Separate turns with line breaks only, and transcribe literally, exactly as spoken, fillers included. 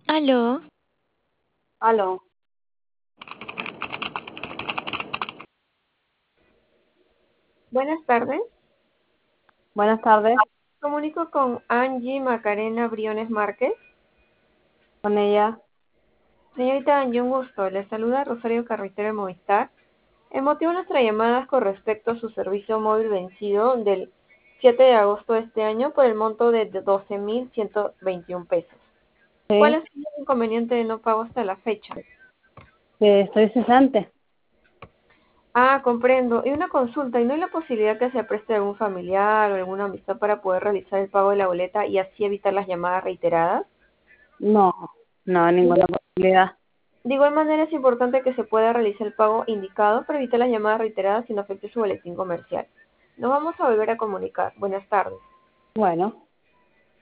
Aló,
Aló,
buenas tardes.
buenas tardes,
Comunico con Angie Macarena Briones Márquez.
con ella.
Señorita Angie, un gusto. Le saluda Rosario Carretero de Movistar. El motivo de nuestra llamada es con respecto a su servicio móvil vencido del siete de agosto de este año por el monto de doce mil ciento veintiún pesos. ¿Cuál
Sí,
es el inconveniente de no pago hasta la fecha?
que estoy cesante.
Ah, comprendo. Y una consulta, ¿y no hay la posibilidad que se preste a algún familiar o alguna amistad para poder realizar el pago de la boleta y así evitar las llamadas reiteradas?
No, no, ninguna posibilidad.
De igual manera, es importante que se pueda realizar el pago indicado para evitar las llamadas reiteradas y no afecte su boletín comercial. Nos vamos a volver a comunicar. Buenas tardes.
Bueno.